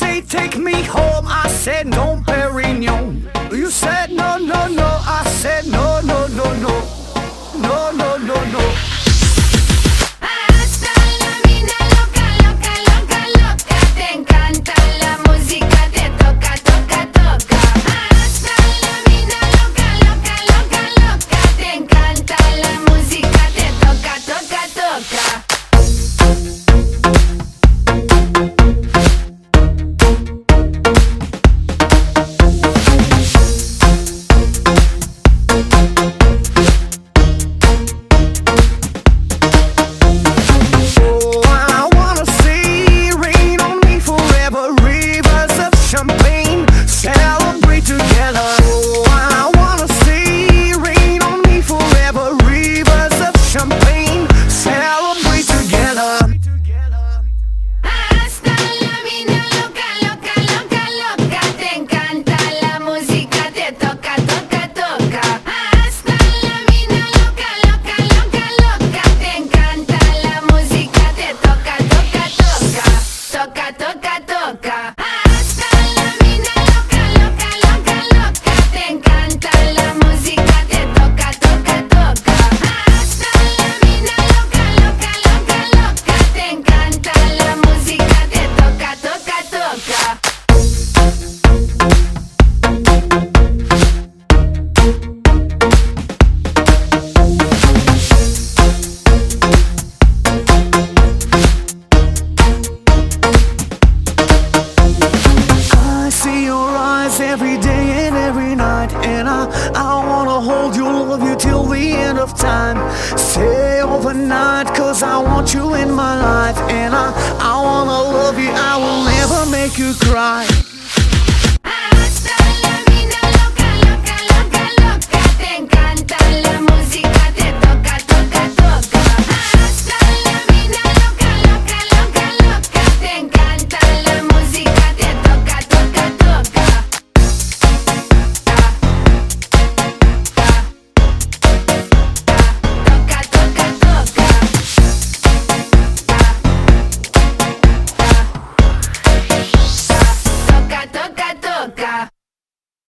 say take me home, I said no, Perignon. You said no, no, no, I said no, no, no, no. No, no, no, no. Hasta la mina loca, loca, loca, loca. Te encanta la música, te toca, toca, toca. Hasta la mina loca, loca, loca, loca. Te encanta la música, te toca, toca, toca. Every day and every night, and I wanna hold you, love you till the end of time. Stay overnight, cause I want you in my life, and I wanna love you, I will never make you cry.